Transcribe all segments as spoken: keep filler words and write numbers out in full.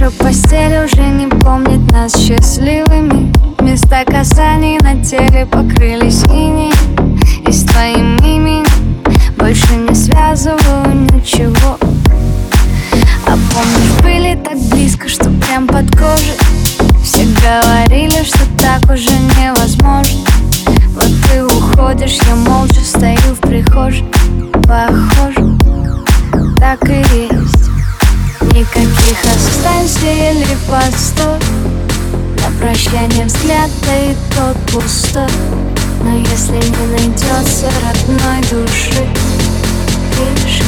Наша постель уже не помнит нас счастливыми. Места касаний на теле покрылись инеем, и с твоим именем больше не связываю ничего. А помнишь, были так близко, что прям под кожей. Все говорили, что так уже невозможно. Вот ты уходишь, я молча стою в прихожей. Похоже, так и есть. Никаких останься или постой. На прощание взгляд, да и тот пустой. Но если не найдется родной души, пиши.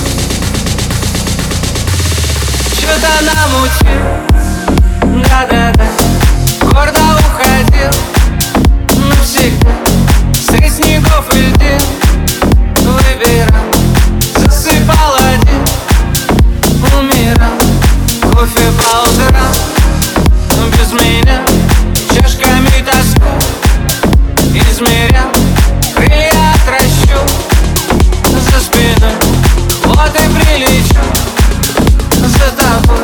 Что-то намутил, да-да-да, гордо уходил навсегда. Средь снегов и льдин выбирал, засыпал один, умирал. Кофе по утрам, но без меня, чашками тоску измерял. Крылья отращу за спиной, вот и прилечу за тобой.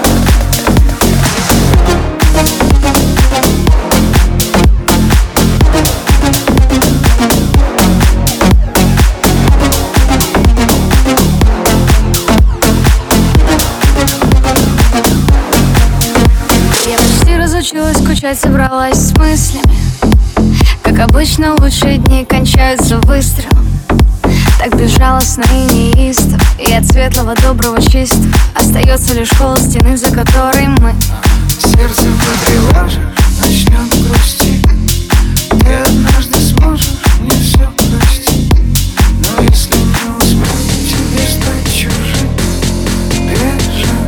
Я почти разучилась скучать, собралась с мыслями. Как обычно, лучшие дни кончаются выстрелом. Так безжалостно и неистово, и от светлого, доброго, чистого остается лишь холод стены, за которой мы. Сердце потревожишь, начнет грустить. Ты однажды сможешь мне все простить. Но если не успеть тебе стать чужим, бежать.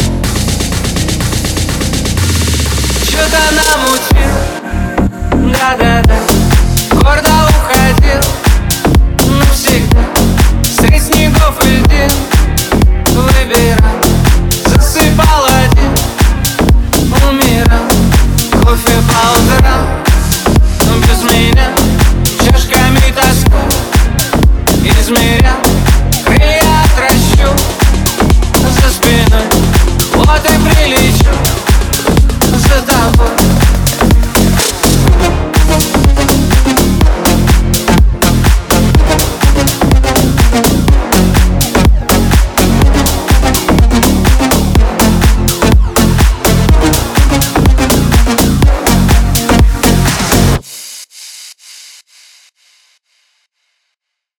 Что-то намутил, да-да-да, гордо уходил